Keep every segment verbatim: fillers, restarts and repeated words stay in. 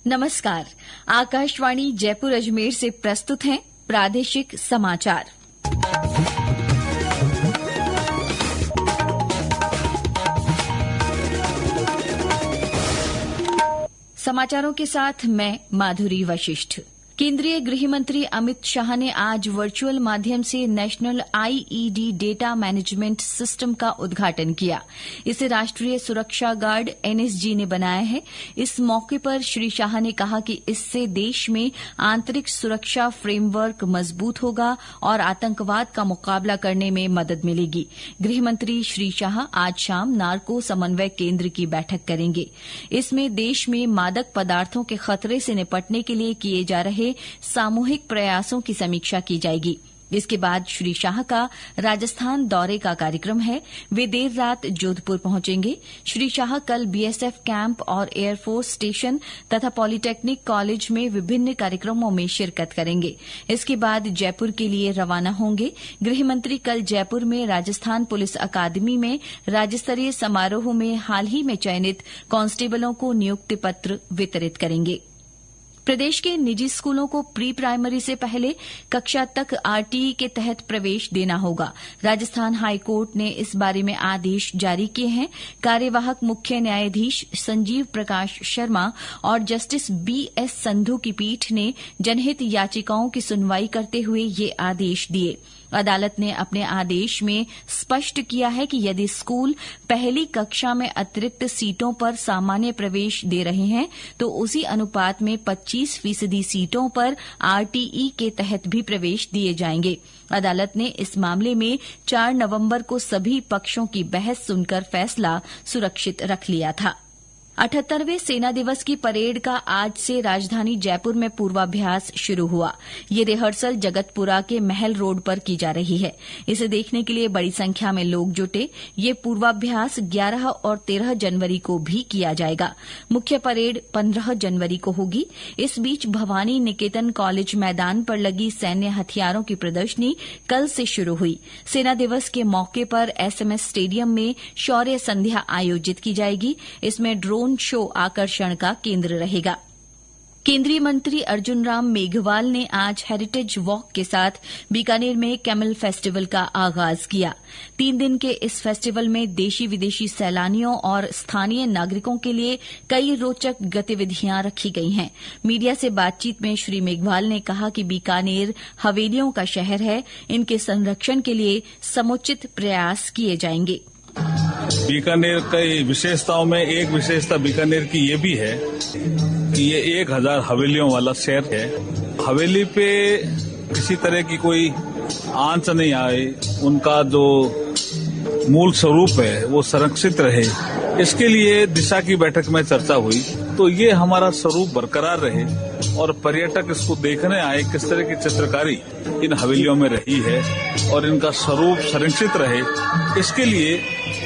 नमस्कार। आकाशवाणी जयपुर अजमेर से प्रस्तुत हैं प्रादेशिक समाचार। समाचारों के साथ मैं माधुरी वशिष्ठ। केंद्रीय गृह मंत्री अमित शाह ने आज वर्चुअल माध्यम से national IED data management system का उद्घाटन किया। इसे राष्ट्रीय सुरक्षा गार्ड एनएसजी ने बनाया है। इस मौके पर श्री शाह ने कहा कि इससे देश में आंतरिक सुरक्षा फ्रेमवर्क मजबूत होगा और आतंकवाद का मुकाबला करने में मदद मिलेगी। गृह मंत्री श्री शाह आज शाम नार्को समन्वय केंद्र की बैठक करेंगे। इसमें देश में मादक पदार्थों के खतरे से निपटने के लिए किए जा रहे सामूहिक प्रयासों की समीक्षा की जाएगी। इसके बाद श्री शाह का राजस्थान दौरे का कार्यक्रम है। वे देर रात जोधपुर पहुंचेंगे। श्री शाह कल बीएसएफ कैंप और एयरफोर्स स्टेशन तथा पॉलिटेक्निक कॉलेज में विभिन्न कार्यक्रमों में शिरकत करेंगे। इसके बाद जयपुर के लिए रवाना होंगे। गृह मंत्री कल जयपुर में राजस्थान पुलिस अकादमी में राज्य स्तरीय समारोह में हाल ही में चयनित कांस्टेबलों को नियुक्ति पत्र वितरित करेंगे। प्रदेश के निजी स्कूलों को प्री प्राइमरी से पहले कक्षा तक आरटीई के तहत प्रवेश देना होगा। राजस्थान हाईकोर्ट ने इस बारे में आदेश जारी किए हैं। कार्यवाहक मुख्य न्यायाधीश संजीव प्रकाश शर्मा और जस्टिस बीएस संधू की पीठ ने जनहित याचिकाओं की सुनवाई करते हुए ये आदेश दिए। अदालत ने अपने आदेश में स्पष्ट किया है कि यदि स्कूल पहली कक्षा में अतिरिक्त सीटों पर सामान्य प्रवेश दे रहे हैं तो उसी अनुपात में पच्चीस फीसदी सीटों पर आरटीई के तहत भी प्रवेश दिए जाएंगे। अदालत ने इस मामले में चार नवंबर को सभी पक्षों की बहस सुनकर फैसला सुरक्षित रख लिया था। अठहत्तरवें सेना दिवस की परेड का आज से राजधानी जयपुर में पूर्वाभ्यास शुरू हुआ। ये रिहर्सल जगतपुरा के महल रोड पर की जा रही है। इसे देखने के लिए बड़ी संख्या में लोग जुटे। ये पूर्वाभ्यास ग्यारह और तेरह जनवरी को भी किया जाएगा। मुख्य परेड पंद्रह जनवरी को होगी। इस बीच भवानी निकेतन कॉलेज मैदान पर लगी सैन्य हथियारों की प्रदर्शनी कल से शुरू हुई। सेना दिवस के मौके पर एसएमएस स्टेडियम में शौर्य संध्या आयोजित की जाएगी। इसमें ड्रोन शो आकर्षण का केंद्र रहेगा। केंद्रीय मंत्री अर्जुन राम मेघवाल ने आज हेरिटेज वॉक के साथ बीकानेर में कैमल फेस्टिवल का आगाज किया। तीन दिन के इस फेस्टिवल में देशी विदेशी सैलानियों और स्थानीय नागरिकों के लिए कई रोचक गतिविधियां रखी गई हैं। मीडिया से बातचीत में श्री मेघवाल ने कहा कि बीकानेर हवेलियों का शहर है। इनके संरक्षण के लिए समुचित प्रयास किए जाएंगे। बीकानेर की विशेषताओं में एक विशेषता बीकानेर की ये भी है कि ये एक हजार हवेलियों वाला शहर है। हवेली पे किसी तरह की कोई आंच नहीं आए, उनका जो मूल स्वरूप है वो संरक्षित रहे, इसके लिए दिशा की बैठक में चर्चा हुई। तो ये हमारा स्वरूप बरकरार रहे और पर्यटक इसको देखने आए किस तरह की चित्रकारी इन हवेलियों में रही है और इनका स्वरूप संरक्षित रहे। इसके लिए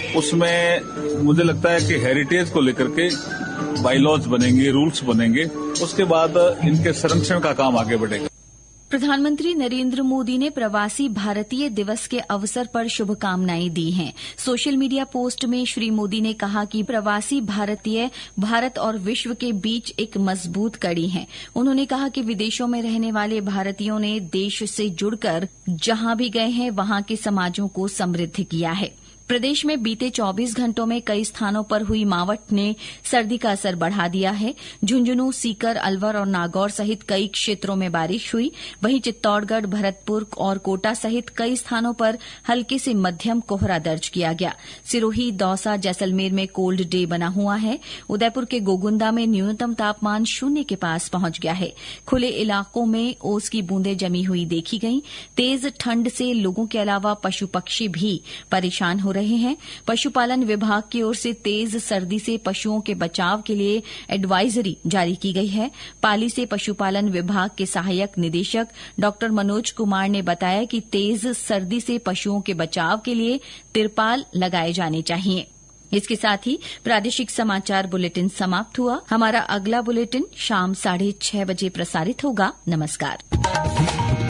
उसमें मुझे लगता है कि हेरिटेज को लेकर के बाईलॉज बनेंगे, रूल्स बनेंगे, उसके बाद इनके संरक्षण का काम आगे बढ़ेगा। प्रधानमंत्री नरेंद्र मोदी ने प्रवासी भारतीय दिवस के अवसर पर शुभकामनाएं दी हैं। सोशल मीडिया पोस्ट में श्री मोदी ने कहा कि प्रवासी भारतीय भारत और विश्व के बीच एक मजबूत कड़ी हैं। उन्होंने कहा कि विदेशों में रहने वाले भारतीयों ने देश से जुड़कर जहां भी गए हैं वहां के समाजों को समृद्ध किया है। प्रदेश में बीते चौबीस घंटों में कई स्थानों पर हुई मावठ ने सर्दी का असर बढ़ा दिया है। झुंझुनू, सीकर, अलवर और नागौर सहित कई क्षेत्रों में बारिश हुई। वहीं चित्तौड़गढ़, भरतपुर और कोटा सहित कई स्थानों पर हल्के से मध्यम कोहरा दर्ज किया गया। सिरोही, दौसा, जैसलमेर में कोल्ड डे बना हुआ है। उदयपुर के गोगुंदा में न्यूनतम तापमान शून्य के पास पहुंच गया है। खुले इलाकों में ओस की बूंदें जमी हुई देखी गईं। तेज ठंड से लोगों के अलावा पशु पक्षी भी परेशान हो रहे हैं। पशुपालन विभाग की ओर से तेज सर्दी से पशुओं के बचाव के लिए एडवाइजरी जारी की गई है। पाली से पशुपालन विभाग के सहायक निदेशक डॉक्टर मनोज कुमार ने बताया कि तेज सर्दी से पशुओं के बचाव के लिए तिरपाल लगाए जाने चाहिए। इसके साथ ही प्रादेशिक समाचार बुलेटिन समाप्त हुआ। हमारा अगला बुलेटिन शाम साढ़े छह बजे प्रसारित होगा। नमस्कार।